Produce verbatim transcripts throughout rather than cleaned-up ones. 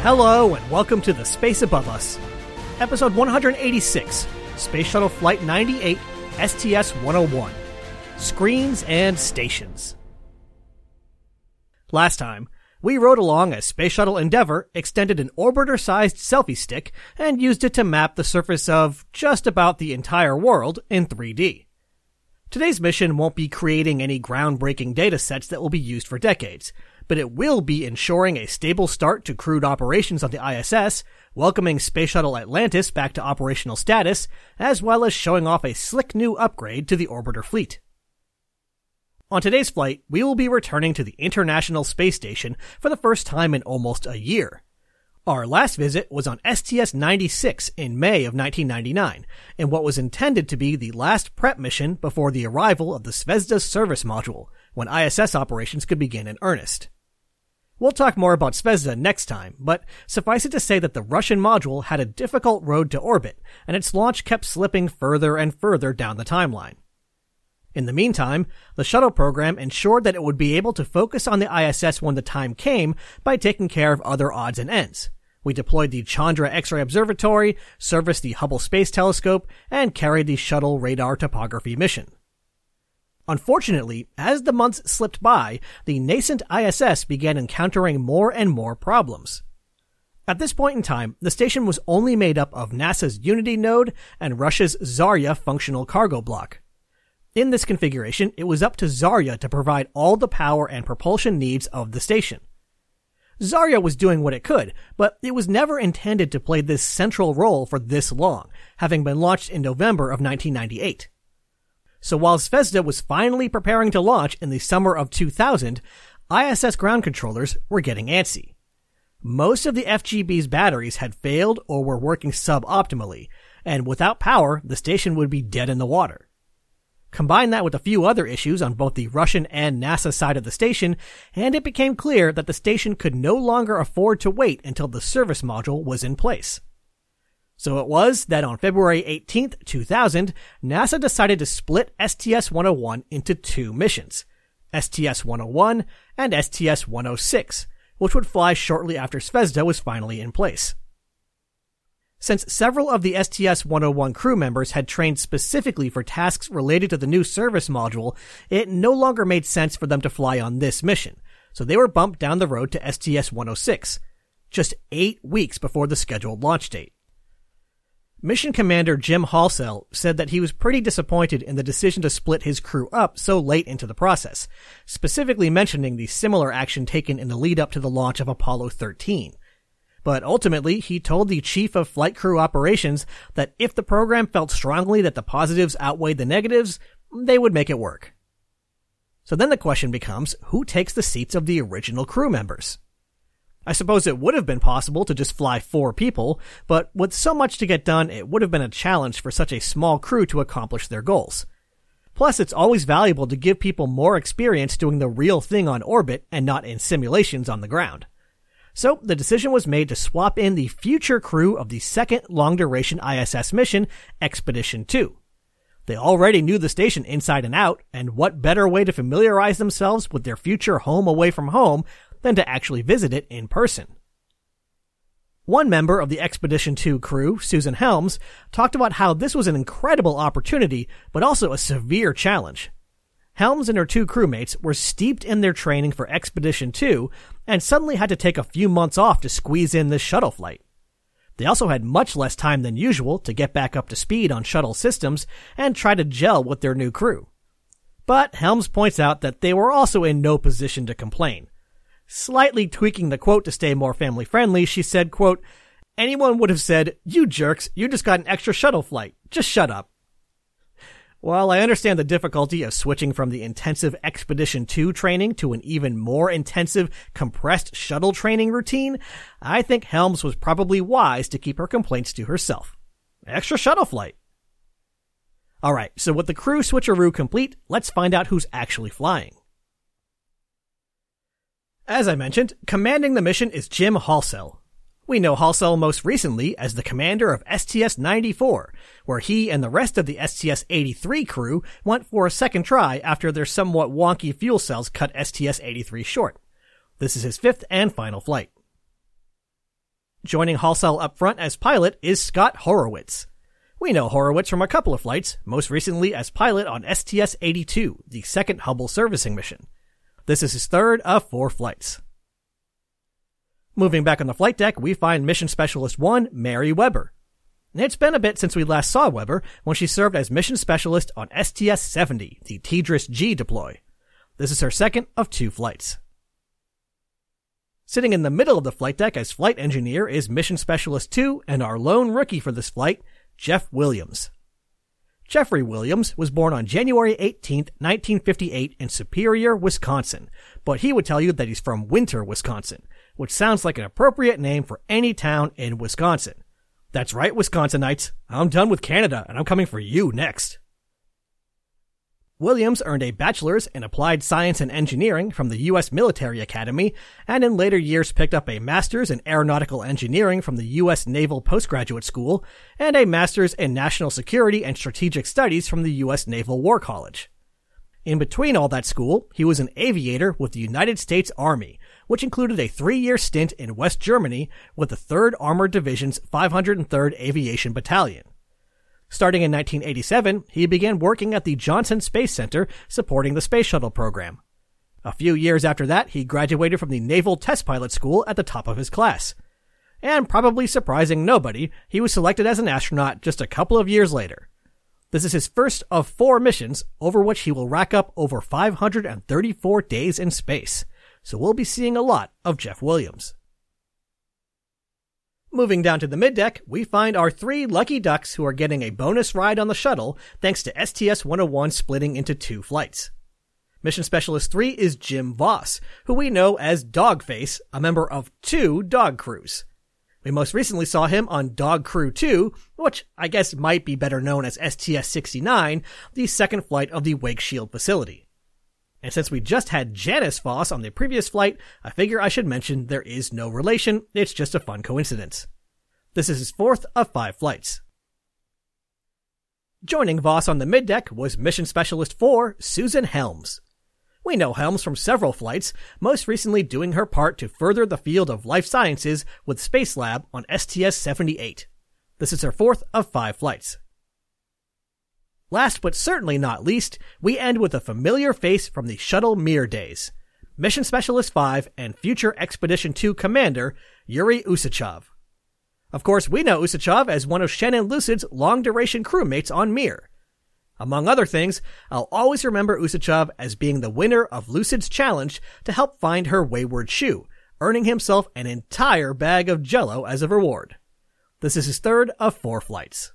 Hello and welcome to The Space Above Us, episode one hundred eighty-six, Space Shuttle Flight ninety-eight, S T S one oh one, Screens and Stations. Last time, we rode along as Space Shuttle Endeavour extended an orbiter-sized selfie stick and used it to map the surface of just about the entire world in three D. Today's mission won't be creating any groundbreaking datasets that will be used for decades, but it will be ensuring a stable start to crewed operations on the I S S, welcoming Space Shuttle Atlantis back to operational status, as well as showing off a slick new upgrade to the orbiter fleet. On today's flight, we will be returning to the International Space Station for the first time in almost a year. Our last visit was on S T S ninety-six in May of nineteen ninety-nine, in what was intended to be the last prep mission before the arrival of the Zvezda service module, when I S S operations could begin in earnest. We'll talk more about Zvezda next time, but suffice it to say that the Russian module had a difficult road to orbit, and its launch kept slipping further and further down the timeline. In the meantime, the shuttle program ensured that it would be able to focus on the I S S when the time came by taking care of other odds and ends. We deployed the Chandra X-ray Observatory, serviced the Hubble Space Telescope, and carried the shuttle radar topography mission. Unfortunately, as the months slipped by, the nascent I S S began encountering more and more problems. At this point in time, the station was only made up of NASA's Unity node and Russia's Zarya functional cargo block. In this configuration, it was up to Zarya to provide all the power and propulsion needs of the station. Zarya was doing what it could, but it was never intended to play this central role for this long, having been launched in November of nineteen ninety-eight. So while Zvezda was finally preparing to launch in the summer of two thousand, I S S ground controllers were getting antsy. Most of the F G B's batteries had failed or were working suboptimally, and without power, the station would be dead in the water. Combine that with a few other issues on both the Russian and NASA side of the station, and it became clear that the station could no longer afford to wait until the service module was in place. So it was that on February eighteenth, two thousand, NASA decided to split S T S one oh one into two missions, S T S one oh one and S T S one oh six, which would fly shortly after Zvezda was finally in place. Since several of the S T S one oh one crew members had trained specifically for tasks related to the new service module, it no longer made sense for them to fly on this mission, so they were bumped down the road to S T S one oh six, just eight weeks before the scheduled launch date. Mission Commander Jim Halsell said that he was pretty disappointed in the decision to split his crew up so late into the process, specifically mentioning the similar action taken in the lead-up to the launch of Apollo thirteen. But ultimately, he told the Chief of Flight Crew Operations that if the program felt strongly that the positives outweighed the negatives, they would make it work. So then the question becomes, who takes the seats of the original crew members? I suppose it would have been possible to just fly four people, but with so much to get done, it would have been a challenge for such a small crew to accomplish their goals. Plus, it's always valuable to give people more experience doing the real thing on orbit and not in simulations on the ground. So, the decision was made to swap in the future crew of the second long-duration I S S mission, Expedition two. They already knew the station inside and out, and what better way to familiarize themselves with their future home away from home than to actually visit it in person. One member of the Expedition two crew, Susan Helms, talked about how this was an incredible opportunity, but also a severe challenge. Helms and her two crewmates were steeped in their training for Expedition two and suddenly had to take a few months off to squeeze in this shuttle flight. They also had much less time than usual to get back up to speed on shuttle systems and try to gel with their new crew. But Helms points out that they were also in no position to complain. Slightly tweaking the quote to stay more family-friendly, she said, quote, "Anyone would have said, 'You jerks, you just got an extra shuttle flight. Just shut up.'" While I understand the difficulty of switching from the intensive Expedition two training to an even more intensive, compressed shuttle training routine, I think Helms was probably wise to keep her complaints to herself. Extra shuttle flight. Alright, so with the crew switcheroo complete, let's find out who's actually flying. As I mentioned, commanding the mission is Jim Halsell. We know Halsell most recently as the commander of S T S ninety-four, where he and the rest of the S T S eighty-three crew went for a second try after their somewhat wonky fuel cells cut S T S eighty-three short. This is his fifth and final flight. Joining Halsell up front as pilot is Scott Horowitz. We know Horowitz from a couple of flights, most recently as pilot on S T S eighty-two, the second Hubble servicing mission. This is his third of four flights. Moving back on the flight deck, we find Mission Specialist one, Mary Weber. It's been a bit since we last saw Weber, when she served as Mission Specialist on S T S seventy, the TDRS G deploy. This is her second of two flights. Sitting in the middle of the flight deck as flight engineer is Mission Specialist two and our lone rookie for this flight, Jeff Williams. Jeffrey Williams was born on January eighteenth, nineteen fifty-eight in Superior, Wisconsin, but he would tell you that he's from Winter, Wisconsin, which sounds like an appropriate name for any town in Wisconsin. That's right, Wisconsinites. I'm done with Canada, and I'm coming for you next. Williams earned a bachelor's in applied science and engineering from the U S Military Academy, and in later years picked up a master's in aeronautical engineering from the U S Naval Postgraduate School, and a master's in national security and strategic studies from the U S Naval War College. In between all that school, he was an aviator with the United States Army, which included a three-year stint in West Germany with the third Armored Division's five hundred third Aviation Battalion. Starting in nineteen eighty-seven, he began working at the Johnson Space Center supporting the Space Shuttle program. A few years after that, he graduated from the Naval Test Pilot School at the top of his class. And probably surprising nobody, he was selected as an astronaut just a couple of years later. This is his first of four missions, over which he will rack up over five hundred thirty-four days in space. So we'll be seeing a lot of Jeff Williams. Moving down to the middeck, we find our three lucky ducks who are getting a bonus ride on the shuttle thanks to S T S one oh one splitting into two flights. Mission Specialist three is Jim Voss, who we know as Dogface, a member of two dog crews. We most recently saw him on Dog Crew two, which I guess might be better known as S T S sixty-nine, the second flight of the Wake Shield facility. And since we just had Janice Voss on the previous flight, I figure I should mention there is no relation, it's just a fun coincidence. This is his fourth of five flights. Joining Voss on the middeck was Mission Specialist four, Susan Helms. We know Helms from several flights, most recently doing her part to further the field of life sciences with Spacelab on S T S seventy-eight. This is her fourth of five flights. Last but certainly not least, we end with a familiar face from the Shuttle Mir days. Mission Specialist five and future Expedition two Commander, Yuri Usachov. Of course, we know Usachov as one of Shannon Lucid's long-duration crewmates on Mir. Among other things, I'll always remember Usachov as being the winner of Lucid's challenge to help find her wayward shoe, earning himself an entire bag of Jell-O as a reward. This is his third of four flights.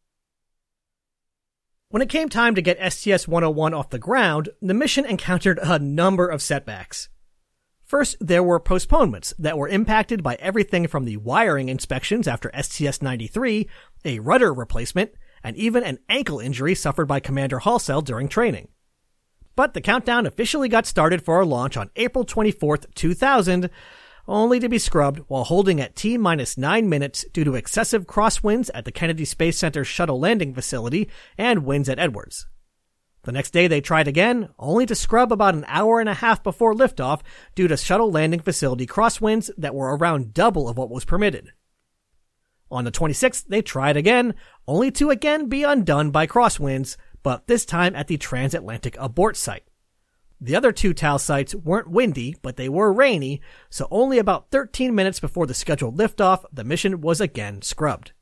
When it came time to get S T S one oh one off the ground, the mission encountered a number of setbacks. First, there were postponements that were impacted by everything from the wiring inspections after S T S ninety-three, a rudder replacement, and even an ankle injury suffered by Commander Halsell during training. But the countdown officially got started for our launch on April twenty-fourth, two thousand, only to be scrubbed while holding at T minus nine minutes due to excessive crosswinds at the Kennedy Space Center shuttle landing facility and winds at Edwards. The next day they tried again, only to scrub about an hour and a half before liftoff due to shuttle landing facility crosswinds that were around double of what was permitted. On the twenty-sixth, they tried again, only to again be undone by crosswinds, but this time at the transatlantic abort site. The other two T A L sites weren't windy, but they were rainy, so only about thirteen minutes before the scheduled liftoff, the mission was again scrubbed.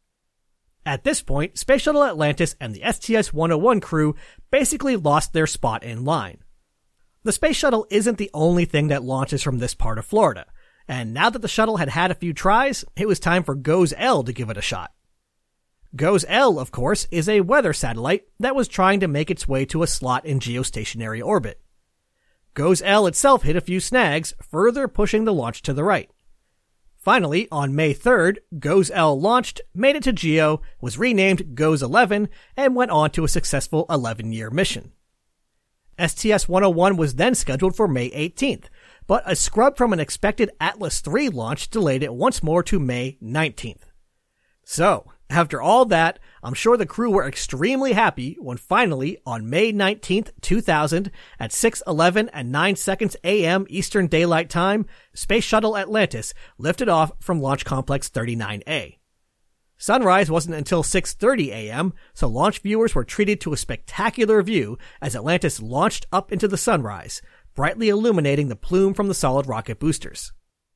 At this point, Space Shuttle Atlantis and the S T S one oh one crew basically lost their spot in line. The Space Shuttle isn't the only thing that launches from this part of Florida, and now that the shuttle had had a few tries, it was time for GOES-L to give it a shot. GOES-L, of course, is a weather satellite that was trying to make its way to a slot in geostationary orbit. GOES-L itself hit a few snags, further pushing the launch to the right. Finally, on May third, GOES-L launched, made it to GEO, was renamed GOES eleven, and went on to a successful eleven-year mission. S T S one oh one was then scheduled for May eighteenth, but a scrub from an expected Atlas three launch delayed it once more to May nineteenth. So, After all that, I'm sure the crew were extremely happy when finally, on May nineteenth, two thousand, at six eleven and nine seconds a.m. Eastern Daylight Time, Space Shuttle Atlantis lifted off from Launch Complex thirty-nine A. Sunrise wasn't until six thirty a.m., so launch viewers were treated to a spectacular view as Atlantis launched up into the sunrise, brightly illuminating the plume from the solid rocket boosters.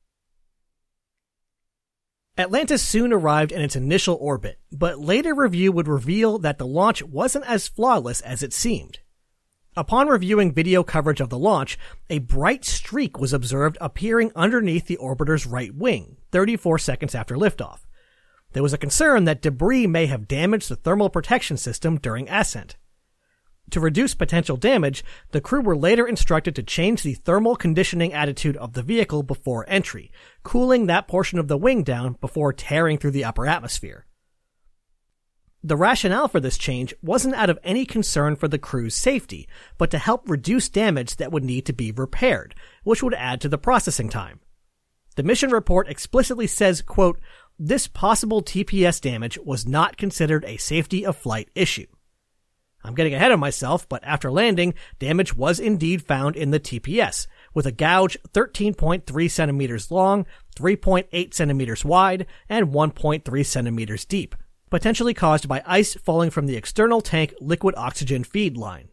Atlantis soon arrived in its initial orbit, but later review would reveal that the launch wasn't as flawless as it seemed. Upon reviewing video coverage of the launch, a bright streak was observed appearing underneath the orbiter's right wing, thirty-four seconds after liftoff. There was a concern that debris may have damaged the thermal protection system during ascent. To reduce potential damage, the crew were later instructed to change the thermal conditioning attitude of the vehicle before entry, cooling that portion of the wing down before tearing through the upper atmosphere. The rationale for this change wasn't out of any concern for the crew's safety, but to help reduce damage that would need to be repaired, which would add to the processing time. The mission report explicitly says, quote, "This possible T P S damage was not considered a safety of flight issue." I'm getting ahead of myself, but after landing, damage was indeed found in the T P S, with a gouge thirteen point three centimeters long, three point eight centimeters wide, and one point three centimeters deep, potentially caused by ice falling from the external tank liquid oxygen feed line.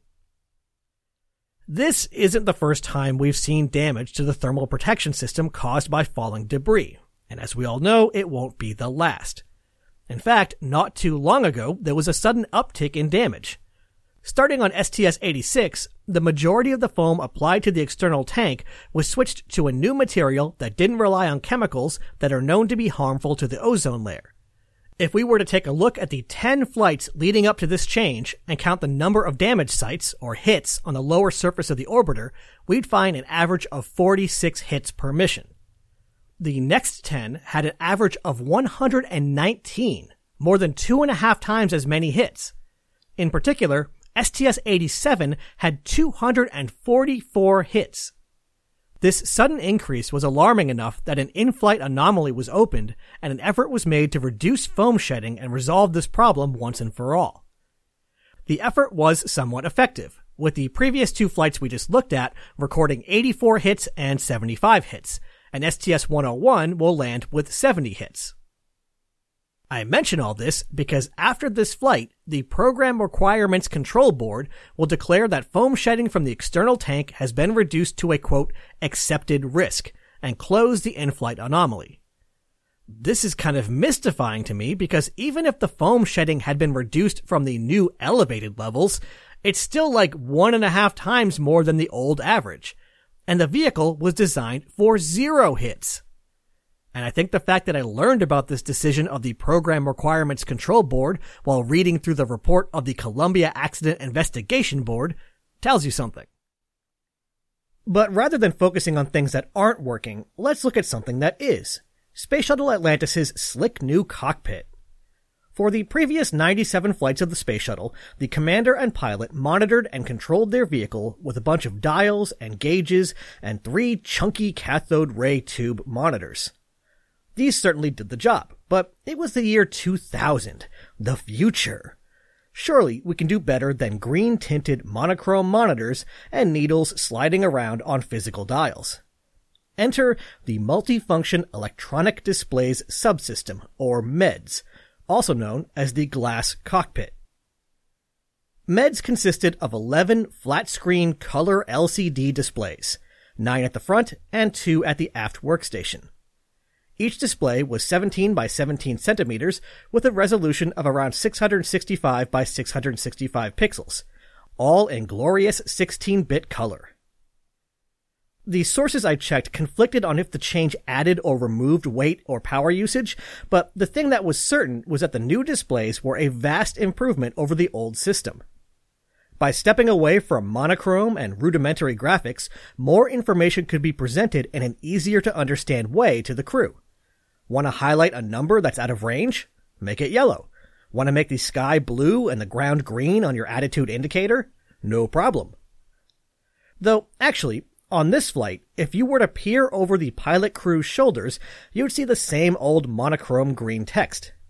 This isn't the first time we've seen damage to the thermal protection system caused by falling debris, and as we all know, it won't be the last. In fact, not too long ago, there was a sudden uptick in damage. Starting on S T S eighty-six, the majority of the foam applied to the external tank was switched to a new material that didn't rely on chemicals that are known to be harmful to the ozone layer. If we were to take a look at the ten flights leading up to this change and count the number of damage sites, or hits, on the lower surface of the orbiter, we'd find an average of forty-six hits per mission. The next ten had an average of one hundred nineteen, more than two and a half times as many hits. In particular, S T S eighty-seven had two hundred forty-four hits. This sudden increase was alarming enough that an in-flight anomaly was opened and an effort was made to reduce foam shedding and resolve this problem once and for all. The effort was somewhat effective, with the previous two flights we just looked at recording eighty-four hits and seventy-five hits, and S T S one oh one will land with seventy hits. I mention all this because after this flight, the Program Requirements Control Board will declare that foam shedding from the external tank has been reduced to a, quote, accepted risk, and close the in-flight anomaly. This is kind of mystifying to me because even if the foam shedding had been reduced from the new elevated levels, it's still like one and a half times more than the old average, and the vehicle was designed for zero hits. And I think the fact that I learned about this decision of the Program Requirements Control Board while reading through the report of the Columbia Accident Investigation Board tells you something. But rather than focusing on things that aren't working, let's look at something that is. Space Shuttle Atlantis' slick new cockpit. For the previous ninety-seven flights of the Space Shuttle, the commander and pilot monitored and controlled their vehicle with a bunch of dials and gauges and three chunky cathode ray tube monitors. These certainly did the job, but it was the year two thousand, the future. Surely we can do better than green-tinted monochrome monitors and needles sliding around on physical dials. Enter the Multifunction Electronic Displays Subsystem, or MEDS, also known as the Glass Cockpit. MEDS consisted of eleven flat-screen color L C D displays, nine at the front and two at the aft workstation. Each display was seventeen by seventeen centimeters with a resolution of around six hundred sixty-five by six hundred sixty-five pixels, all in glorious sixteen-bit color. The sources I checked conflicted on if the change added or removed weight or power usage, but the thing that was certain was that the new displays were a vast improvement over the old system. By stepping away from monochrome and rudimentary graphics, more information could be presented in an easier-to-understand way to the crew. Want to highlight a number that's out of range? Make it yellow. Want to make the sky blue and the ground green on your attitude indicator? No problem. Though, actually, on this flight, if you were to peer over the pilot crew's shoulders, you'd see the same old monochrome green text.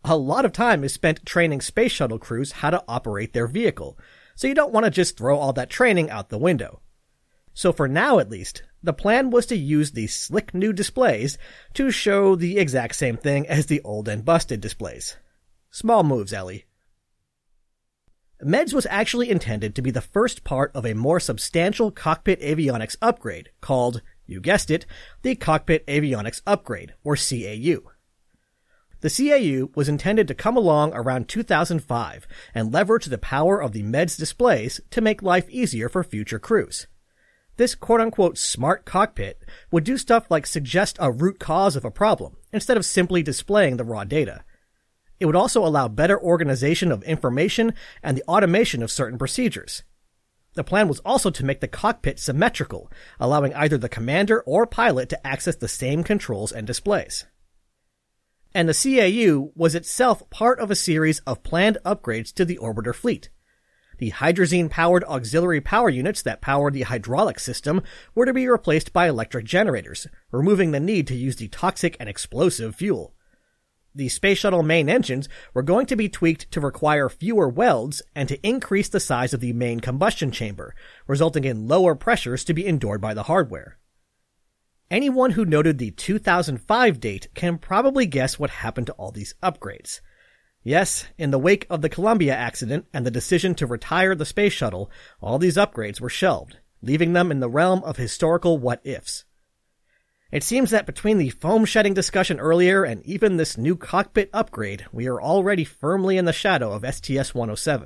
A lot of time is spent training space shuttle crews how to operate their vehicle, so you don't want to just throw all that training out the window. So for now at least, the plan was to use these slick new displays to show the exact same thing as the old and busted displays. Small moves, Ellie. M E D S was actually intended to be the first part of a more substantial cockpit avionics upgrade called, you guessed it, the Cockpit Avionics Upgrade, or C A U. The C A U was intended to come along around two thousand five and leverage the power of the M E D S displays to make life easier for future crews. This quote-unquote smart cockpit would do stuff like suggest a root cause of a problem, instead of simply displaying the raw data. It would also allow better organization of information and the automation of certain procedures. The plan was also to make the cockpit symmetrical, allowing either the commander or pilot to access the same controls and displays. And the C A U was itself part of a series of planned upgrades to the orbiter fleet. The hydrazine-powered auxiliary power units that power the hydraulic system were to be replaced by electric generators, removing the need to use the toxic and explosive fuel. The space shuttle main engines were going to be tweaked to require fewer welds and to increase the size of the main combustion chamber, resulting in lower pressures to be endured by the hardware. Anyone who noted the two thousand five date can probably guess what happened to all these upgrades. Yes, in the wake of the Columbia accident and the decision to retire the space shuttle, all these upgrades were shelved, leaving them in the realm of historical what-ifs. It seems that between the foam-shedding discussion earlier and even this new cockpit upgrade, we are already firmly in the shadow of S T S one oh seven.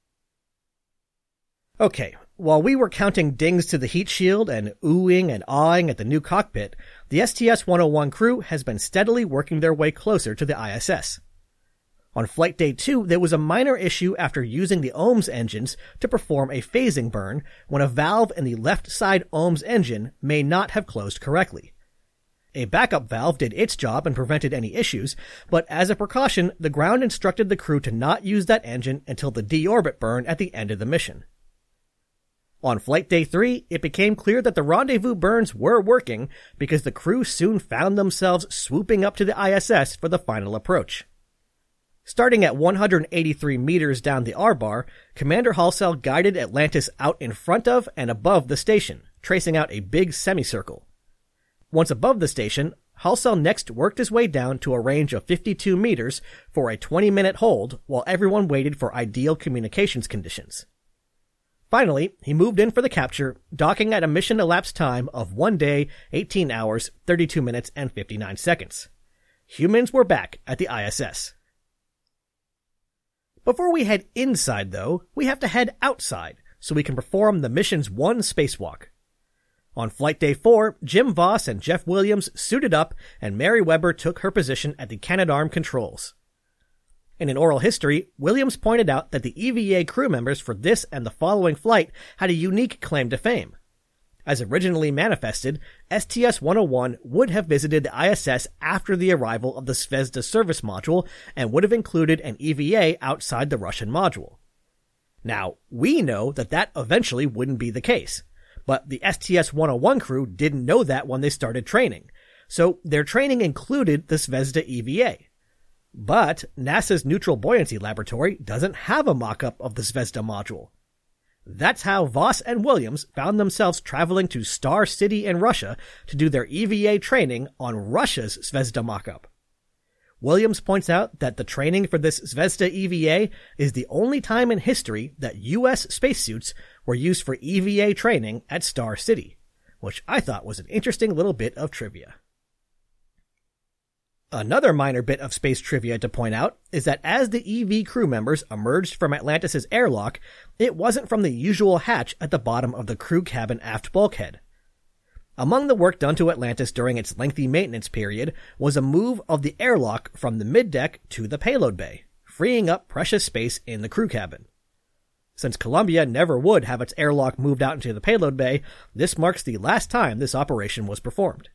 Okay, while we were counting dings to the heat shield and oohing and awing at the new cockpit, the S T S one oh one crew has been steadily working their way closer to the I S S. On Flight Day two, there was a minor issue after using the O M S engines to perform a phasing burn when a valve in the left side O M S engine may not have closed correctly. A backup valve did its job and prevented any issues, but as a precaution, the ground instructed the crew to not use that engine until the deorbit burn at the end of the mission. On Flight Day three, it became clear that the rendezvous burns were working because the crew soon found themselves swooping up to the I S S for the final approach. Starting at one hundred eighty-three meters down the R-bar, Commander Halsell guided Atlantis out in front of and above the station, tracing out a big semicircle. Once above the station, Halsell next worked his way down to a range of fifty-two meters for a twenty-minute hold while everyone waited for ideal communications conditions. Finally, he moved in for the capture, docking at a mission elapsed time of one day, eighteen hours, thirty-two minutes, and fifty-nine seconds. Humans were back at the I S S. Before we head inside, though, we have to head outside so we can perform the mission's one spacewalk. On Flight Day four, Jim Voss and Jeff Williams suited up and Mary Weber took her position at the Canadarm controls. In an oral history, Williams pointed out that the E V A crew members for this and the following flight had a unique claim to fame. As originally manifested, S T S one oh one would have visited the I S S after the arrival of the Zvezda service module and would have included an E V A outside the Russian module. Now, we know that that eventually wouldn't be the case, but the S T S one oh one crew didn't know that when they started training, so their training included the Zvezda E V A. But NASA's Neutral Buoyancy Laboratory doesn't have a mock-up of the Zvezda module. That's how Voss and Williams found themselves traveling to Star City in Russia to do their E V A training on Russia's Zvezda mock-up. Williams points out that the training for this Zvezda E V A is the only time in history that U S spacesuits were used for E V A training at Star City, which I thought was an interesting little bit of trivia. Another minor bit of space trivia to point out is that as the E V crew members emerged from Atlantis' airlock, it wasn't from the usual hatch at the bottom of the crew cabin aft bulkhead. Among the work done to Atlantis during its lengthy maintenance period was a move of the airlock from the middeck to the payload bay, freeing up precious space in the crew cabin. Since Columbia never would have its airlock moved out into the payload bay, this marks the last time this operation was performed.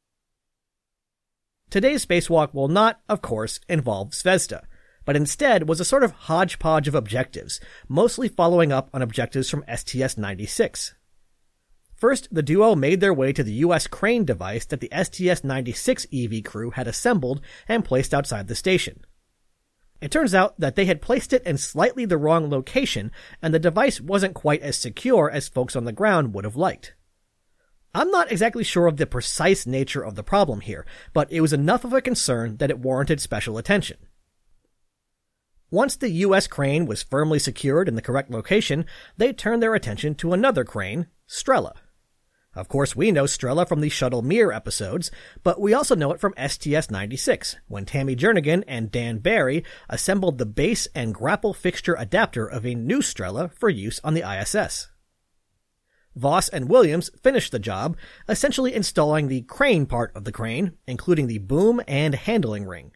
Today's spacewalk will not, of course, involve Zvezda, but instead was a sort of hodgepodge of objectives, mostly following up on objectives from S T S ninety-six. First, the duo made their way to the U S crane device that the S T S ninety-six E V crew had assembled and placed outside the station. It turns out that they had placed it in slightly the wrong location, and the device wasn't quite as secure as folks on the ground would have liked. I'm not exactly sure of the precise nature of the problem here, but it was enough of a concern that it warranted special attention. Once the U S crane was firmly secured in the correct location, they turned their attention to another crane, Strela. Of course, we know Strela from the Shuttle Mir episodes, but we also know it from S T S ninety-six, when Tammy Jernigan and Dan Barry assembled the base and grapple fixture adapter of a new Strela for use on the I S S. Voss and Williams finished the job, essentially installing the crane part of the crane, including the boom and handling ring.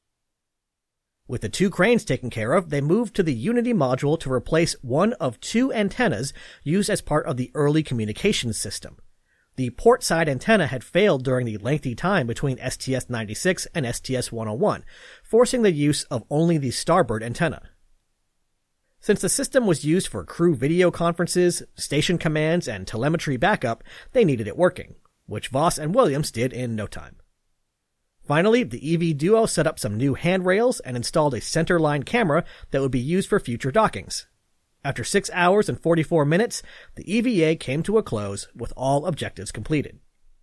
With the two cranes taken care of, they moved to the Unity module to replace one of two antennas used as part of the early communications system. The port side antenna had failed during the lengthy time between S T S ninety-six and S T S one oh one, forcing the use of only the starboard antenna. Since the system was used for crew video conferences, station commands, and telemetry backup, they needed it working, which Voss and Williams did in no time. Finally, the E V duo set up some new handrails and installed a centerline camera that would be used for future dockings. After six hours and forty-four minutes, the E V A came to a close with all objectives completed.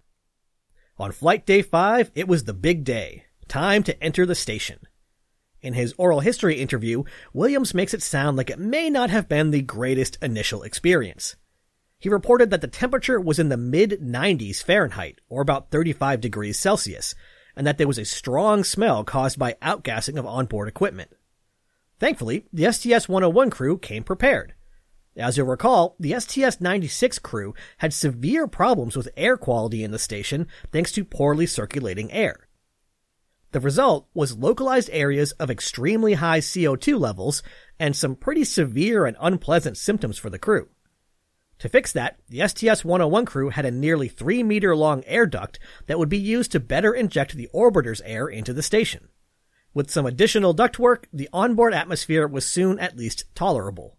On flight day five, it was the big day. Time to enter the station. In his oral history interview, Williams makes it sound like it may not have been the greatest initial experience. He reported that the temperature was in the mid nineties Fahrenheit, or about thirty-five degrees Celsius, and that there was a strong smell caused by outgassing of onboard equipment. Thankfully, the S T S one oh one crew came prepared. As you'll recall, the S T S ninety-six crew had severe problems with air quality in the station thanks to poorly circulating air. The result was localized areas of extremely high C O two levels and some pretty severe and unpleasant symptoms for the crew. To fix that, the S T S one oh one crew had a nearly three meter long air duct that would be used to better inject the orbiter's air into the station. With some additional ductwork, the onboard atmosphere was soon at least tolerable.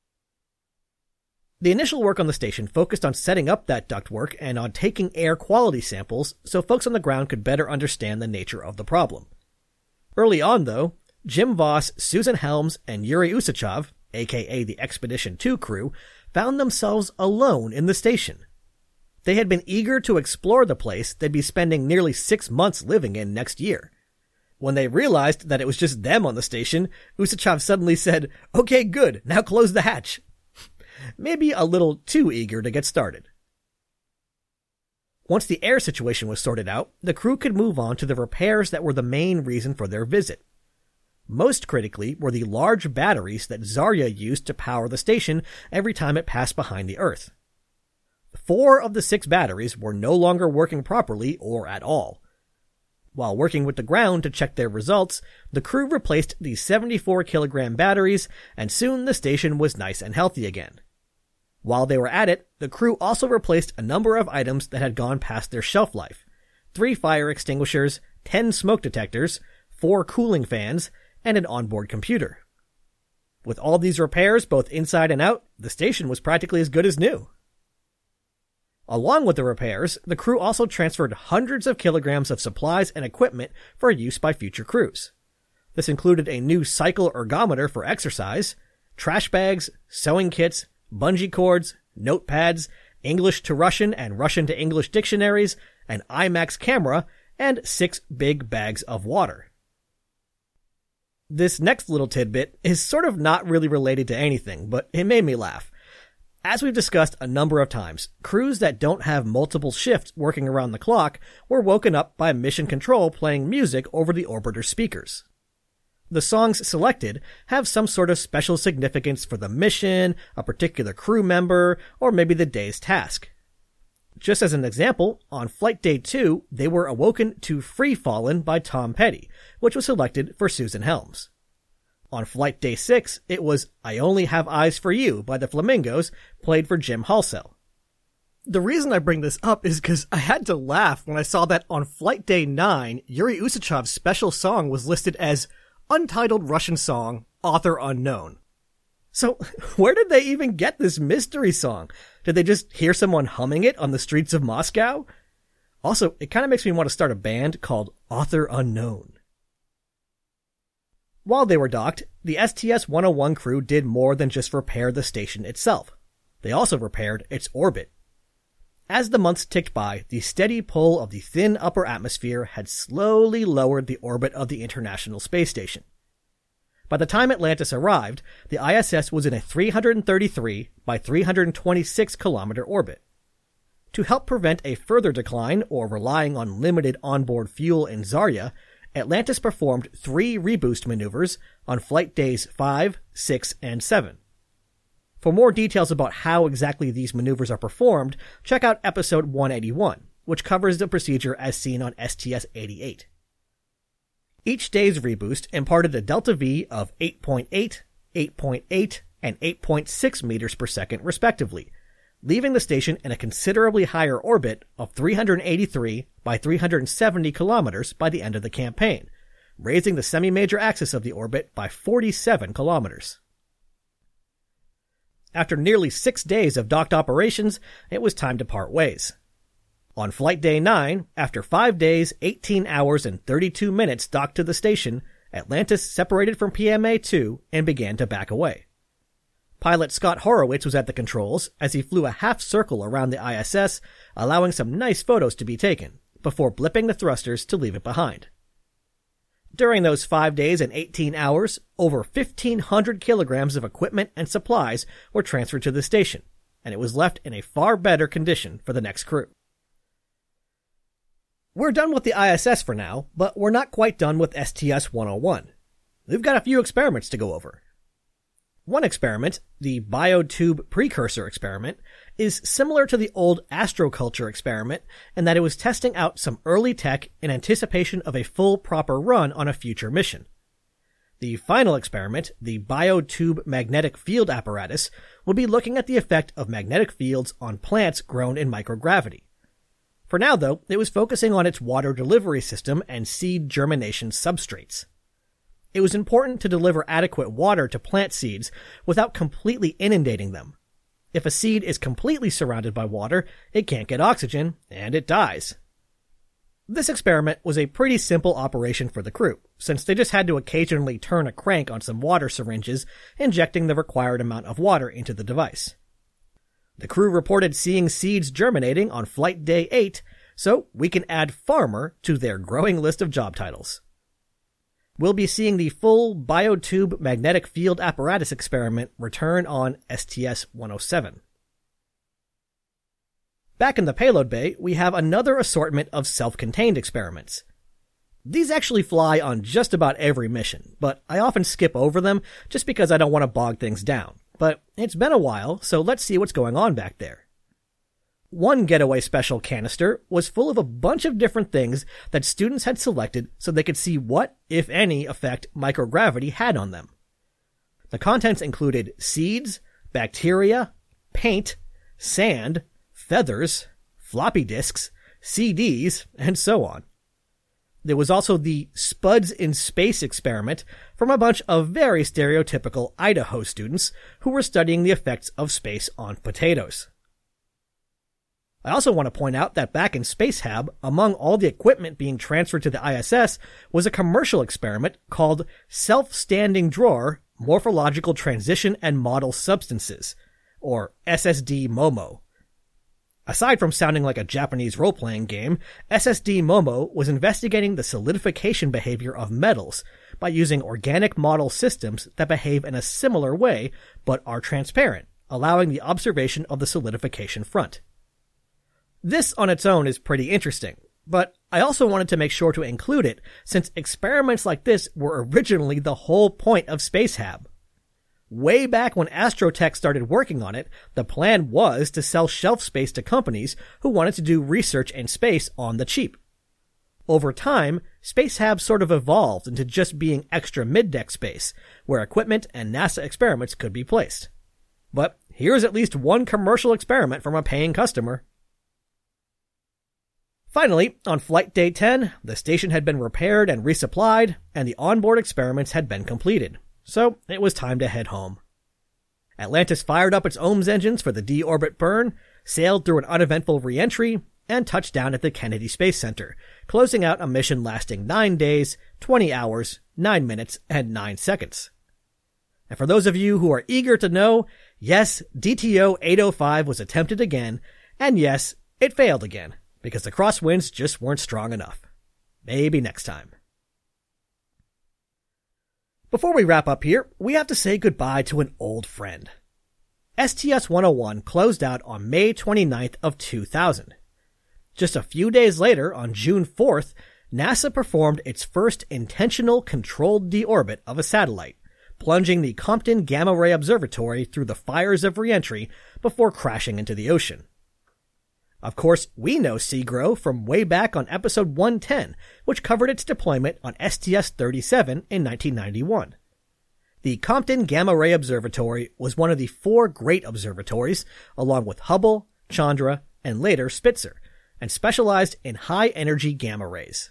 The initial work on the station focused on setting up that ductwork and on taking air quality samples so folks on the ground could better understand the nature of the problem. Early on, though, Jim Voss, Susan Helms, and Yuri Usachov, aka the Expedition two crew, found themselves alone in the station. They had been eager to explore the place they'd be spending nearly six months living in next year. When they realized that it was just them on the station, Usachov suddenly said, "Okay, good, now close the hatch." Maybe a little too eager to get started. Once the air situation was sorted out, the crew could move on to the repairs that were the main reason for their visit. Most critically were the large batteries that Zarya used to power the station every time it passed behind the Earth. Four of the six batteries were no longer working properly or at all. While working with the ground to check their results, the crew replaced the seventy-four kilogram batteries, and soon the station was nice and healthy again. While they were at it, the crew also replaced a number of items that had gone past their shelf life. Three fire extinguishers, ten smoke detectors, four cooling fans, and an onboard computer. With all these repairs, both inside and out, the station was practically as good as new. Along with the repairs, the crew also transferred hundreds of kilograms of supplies and equipment for use by future crews. This included a new cycle ergometer for exercise, trash bags, sewing kits, bungee cords, notepads, English to Russian and Russian to English dictionaries, an IMAX camera, and six big bags of water. This next little tidbit is sort of not really related to anything, but it made me laugh. As we've discussed a number of times, crews that don't have multiple shifts working around the clock were woken up by mission control playing music over the orbiter's speakers. The songs selected have some sort of special significance for the mission, a particular crew member, or maybe the day's task. Just as an example, on flight day two, they were awoken to Free Fallin' by Tom Petty, which was selected for Susan Helms. On flight day six, it was I Only Have Eyes for You by the Flamingos, played for Jim Halsell. The reason I bring this up is because I had to laugh when I saw that on flight day nine, Yuri Usachov's special song was listed as Untitled Russian Song, Author Unknown. So, where did they even get this mystery song? Did they just hear someone humming it on the streets of Moscow? Also, it kind of makes me want to start a band called Author Unknown. While they were docked, the S T S one oh one crew did more than just repair the station itself. They also repaired its orbit. As the months ticked by, the steady pull of the thin upper atmosphere had slowly lowered the orbit of the International Space Station. By the time Atlantis arrived, the I S S was in a three hundred thirty-three by three hundred twenty-six kilometer orbit. To help prevent a further decline or relying on limited onboard fuel in Zarya, Atlantis performed three reboost maneuvers on flight days five, six, and seven. For more details about how exactly these maneuvers are performed, check out episode one eighty-one, which covers the procedure as seen on S T S eighty-eight. Each day's reboost imparted a delta V of eight point eight, eight point eight, and eight point six meters per second respectively, leaving the station in a considerably higher orbit of three hundred eighty-three by three hundred seventy kilometers by the end of the campaign, raising the semi-major axis of the orbit by forty-seven kilometers. After nearly six days of docked operations, it was time to part ways. On flight day nine, after five days, eighteen hours, and thirty-two minutes docked to the station, Atlantis separated from P M A two and began to back away. Pilot Scott Horowitz was at the controls as he flew a half circle around the I S S, allowing some nice photos to be taken, before blipping the thrusters to leave it behind. During those five days and eighteen hours, over fifteen hundred kilograms of equipment and supplies were transferred to the station, and it was left in a far better condition for the next crew. We're done with the I S S for now, but we're not quite done with S T S one oh one. We've got a few experiments to go over. One experiment, the Biotube Precursor experiment, is similar to the old Astroculture experiment in that it was testing out some early tech in anticipation of a full proper run on a future mission. The final experiment, the Biotube Magnetic Field Apparatus, will be looking at the effect of magnetic fields on plants grown in microgravity. For now, though, it was focusing on its water delivery system and seed germination substrates. It was important to deliver adequate water to plant seeds without completely inundating them. If a seed is completely surrounded by water, it can't get oxygen, and it dies. This experiment was a pretty simple operation for the crew, since they just had to occasionally turn a crank on some water syringes, injecting the required amount of water into the device. The crew reported seeing seeds germinating on flight day eight, so we can add farmer to their growing list of job titles. We'll be seeing the full Biotube Magnetic Field Apparatus experiment return on S T S one oh seven. Back in the payload bay, we have another assortment of self-contained experiments. These actually fly on just about every mission, but I often skip over them just because I don't want to bog things down. But it's been a while, so let's see what's going on back there. One Getaway Special canister was full of a bunch of different things that students had selected so they could see what, if any, effect microgravity had on them. The contents included seeds, bacteria, paint, sand, feathers, floppy disks, C Ds, and so on. There was also the Spuds in Space experiment from a bunch of very stereotypical Idaho students who were studying the effects of space on potatoes. I also want to point out that back in Spacehab, among all the equipment being transferred to the I S S was a commercial experiment called Self-Standing Drawer Morphological Transition and Model Substances, or S S D MOMO. Aside from sounding like a Japanese role-playing game, S S D MOMO was investigating the solidification behavior of metals by using organic model systems that behave in a similar way but are transparent, allowing the observation of the solidification front. This on its own is pretty interesting, but I also wanted to make sure to include it since experiments like this were originally the whole point of Spacehab. Way back when Astrotech started working on it, the plan was to sell shelf space to companies who wanted to do research in space on the cheap. Over time, Spacehab sort of evolved into just being extra mid-deck space, where equipment and NASA experiments could be placed. But here's at least one commercial experiment from a paying customer. Finally, on flight day ten, the station had been repaired and resupplied, and the onboard experiments had been completed. So it was time to head home. Atlantis fired up its O M S engines for the D-orbit burn, sailed through an uneventful re-entry, and touched down at the Kennedy Space Center, closing out a mission lasting nine days, twenty hours, nine minutes and nine seconds. And for those of you who are eager to know, yes, D T O eight oh five was attempted again, and yes, it failed again, because the crosswinds just weren't strong enough. Maybe next time. Before we wrap up here, we have to say goodbye to an old friend. S T S one oh one closed out on May twenty-ninth of two thousand. Just a few days later, on June fourth, NASA performed its first intentional controlled deorbit of a satellite, plunging the Compton Gamma Ray Observatory through the fires of reentry before crashing into the ocean. Of course, we know SEAGRO from way back on episode one ten, which covered its deployment on S T S thirty-seven in nineteen ninety-one. The Compton Gamma Ray Observatory was one of the four great observatories, along with Hubble, Chandra, and later Spitzer, and specialized in high-energy gamma rays.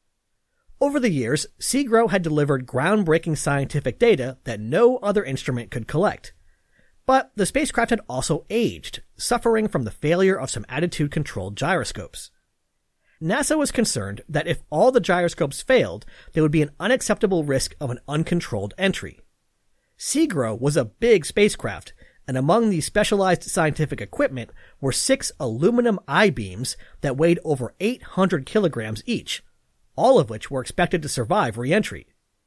Over the years, SEAGRO had delivered groundbreaking scientific data that no other instrument could collect. But the spacecraft had also aged, suffering from the failure of some attitude-controlled gyroscopes. NASA was concerned that if all the gyroscopes failed, there would be an unacceptable risk of an uncontrolled entry. SEAGRO was a big spacecraft, and among the specialized scientific equipment were six aluminum I-beams that weighed over eight hundred kilograms each, all of which were expected to survive re-entry.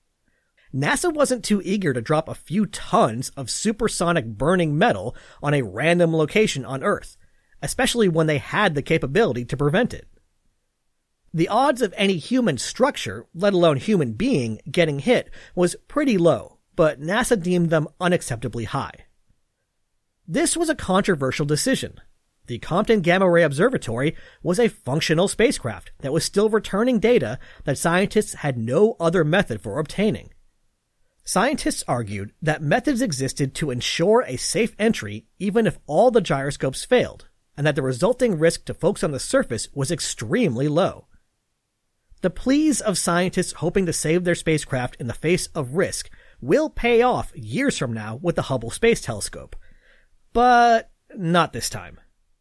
NASA wasn't too eager to drop a few tons of supersonic burning metal on a random location on Earth, especially when they had the capability to prevent it. The odds of any human structure, let alone human being, getting hit was pretty low, but NASA deemed them unacceptably high. This was a controversial decision. The Compton Gamma Ray Observatory was a functional spacecraft that was still returning data that scientists had no other method for obtaining. Scientists argued that methods existed to ensure a safe entry even if all the gyroscopes failed, and that the resulting risk to folks on the surface was extremely low. The pleas of scientists hoping to save their spacecraft in the face of risk will pay off years from now with the Hubble Space Telescope. But not this time.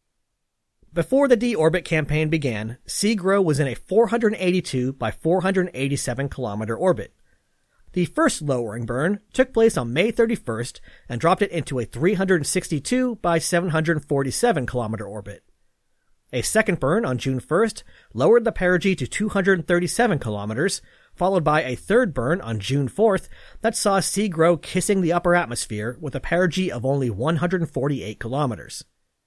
Before the deorbit campaign began, SEAGRO was in a four hundred eighty-two by four hundred eighty-seven kilometer orbit. The first lowering burn took place on May thirty-first and dropped it into a three hundred sixty-two by seven hundred forty-seven kilometer orbit. A second burn on June first lowered the perigee to two hundred thirty-seven kilometers, followed by a third burn on June fourth that saw SEAGRO kissing the upper atmosphere with a perigee of only one hundred forty-eight kilometers.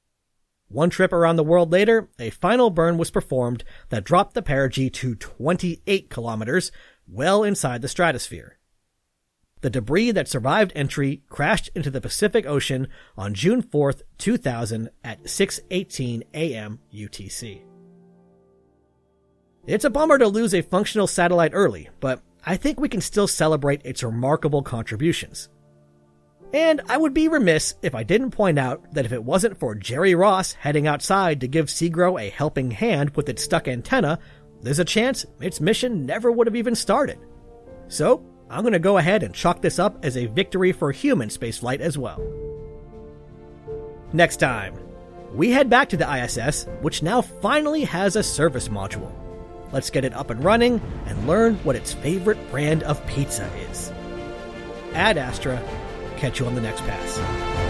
One trip around the world later, a final burn was performed that dropped the perigee to twenty-eight kilometers, well inside the stratosphere. The debris that survived entry crashed into the Pacific Ocean on June fourth, two thousand at six eighteen a.m. U T C. It's a bummer to lose a functional satellite early, but I think we can still celebrate its remarkable contributions. And I would be remiss if I didn't point out that if it wasn't for Jerry Ross heading outside to give SEAGRO a helping hand with its stuck antenna, there's a chance its mission never would have even started. So, I'm going to go ahead and chalk this up as a victory for human spaceflight as well. Next time, we head back to the I S S, which now finally has a service module. Let's get it up and running and learn what its favorite brand of pizza is. Ad Astra. Catch you on the next pass.